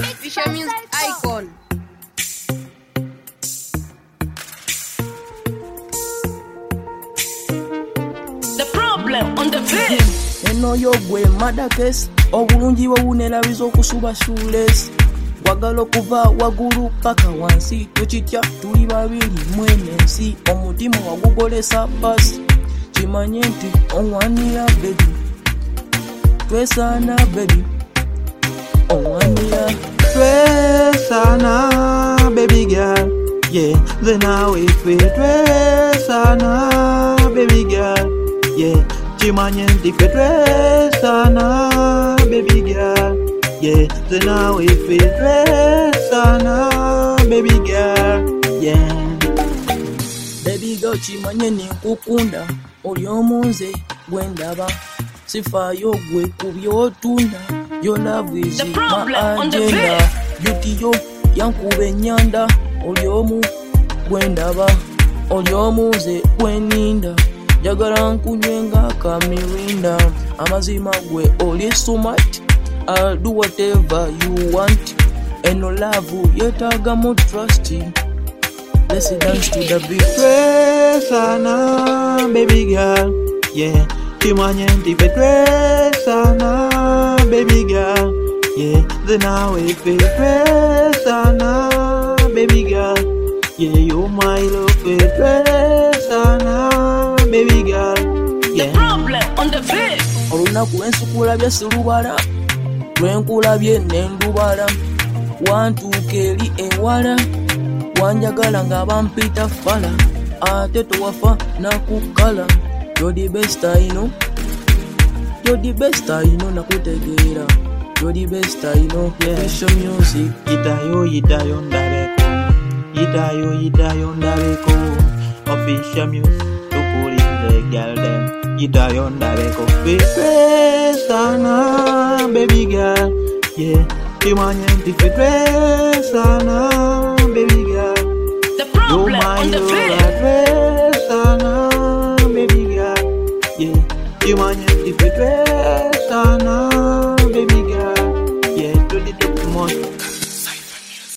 Fisher Music Icon. The problem on the bed. Eno yogwe madakes obulungi bw'obunerabiza okusuba shoeless wagala okuva waggulu paka wansi tukitya tuli babiri mwene ensi omutima wagugolesa pasi kimanye nti owanira baby twesaana baby owanira twesaana baby girl yeah nze naawe ffe twesaana baby girl yeah kimanye nti ffe twesaana baby girl yeah nze naawe ffe twesaana baby girl yeah baby girl kimanye ninkukunda oli omunze gwendaba sifaayo gwe ku byotunda your love is The my problem on the agenda bed. beauty yo yankuba ennyanda oli omu gwendaba oli omunze gweninda njagala nkunywe ng'akamirinda amazima gwe oli smart I'll do whatever you want eno love yetaagamu trust let's dance to the beat twesaana baby girl yeah kimanye nti ffe twesaana baby girl yeah nze naawe ffe twesaana baby girl yeah you my love ffe twesaana baby girl The yeah problem on the bed. olunaku lwensukulabye silubala lwenkulabye nendubala wantuuka eri ewala wanjagala nga bampita fala ate towafa nakukala you're the best I know you're the best I know nakutegeera you're the best I know Fisher Music yitayo ndabeko yitayo ndabeko Fisher Music tukulize girl dem yitayo ndabeko ffe twesaana baby girl yeah kimanye nti ffe twesaana baby girl The you problem my on the love bed. twesaana baby girl yeah kimanye nti ffe twesaana